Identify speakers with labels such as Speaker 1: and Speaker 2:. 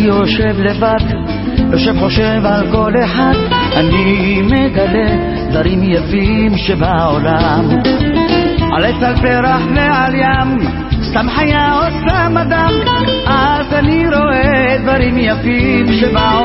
Speaker 1: יושב לבד, יושב חושב על כל אחד, אני מגלה דברים יפים שבעולם. על עץ על פרח ועל ים, סתם חיה או סתם אדם, אז אני רואה דברים יפים שבעולם.